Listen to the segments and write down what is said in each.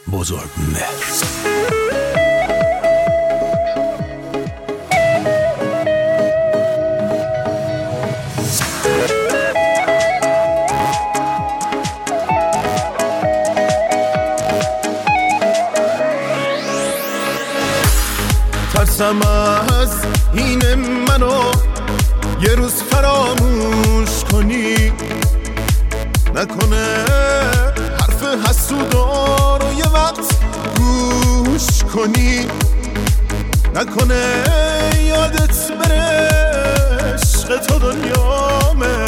بزرگ مهر. ترسم از این منو یه روز فراموش کنی، نکنه حرف حسودا رو یه وقت گوش کنی، نکنه یادت بره عشق تو دنیامه،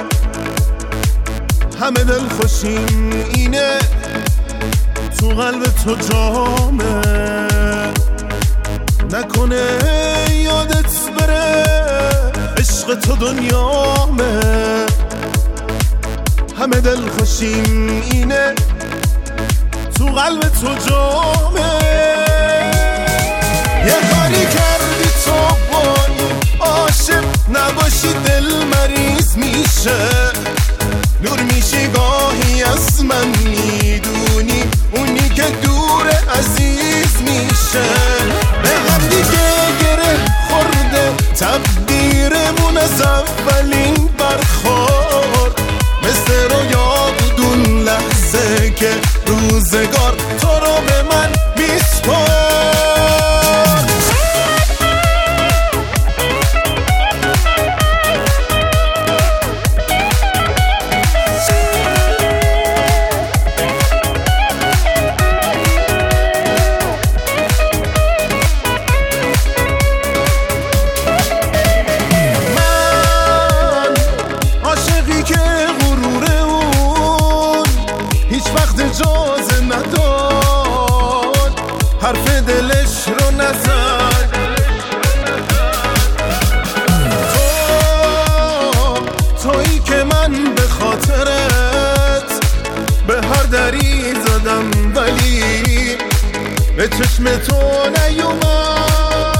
همه دل خوشیم اینه تو قلب تو جامه، نکنه یادت بره عشق تو دنیامه، همه دل خوشیم اینه تو قلب تو جامه. یه کاری کردی تو با این عاشق نباشی دل مریض میشه، دور میشی گاهی از من میدونی اونی که دور عزیز میشه، به هم دیگه گره خورده تقدیرمون از اولین برخورد، مثل رویا بود اون لحظه که روزگار تو رو به من میسپرد. اجازه نداد حرف دلش رو نزد، تویی که من به خاطرت به هر دری زدم ولی به چشم تو نیومد.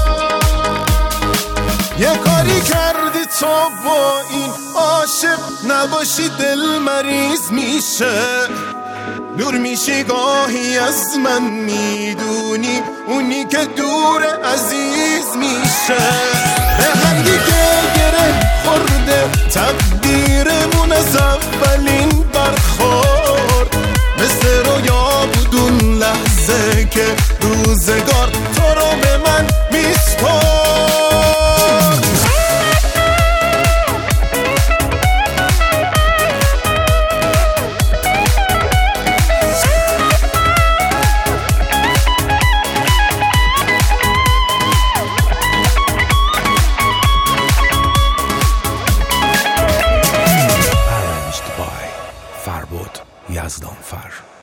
یه کاری کردی تو با این عاشق نباشی دل مریض میشه، دور میشی گاهی از من میدونی اونی که دور عزیز میشه، به هم دیگه گره خورده تقدیرمون از اولین برخورد، مثل رویا بود اون لحظه که روزگار تو رو به من میسپرد. فربود یزدانفر.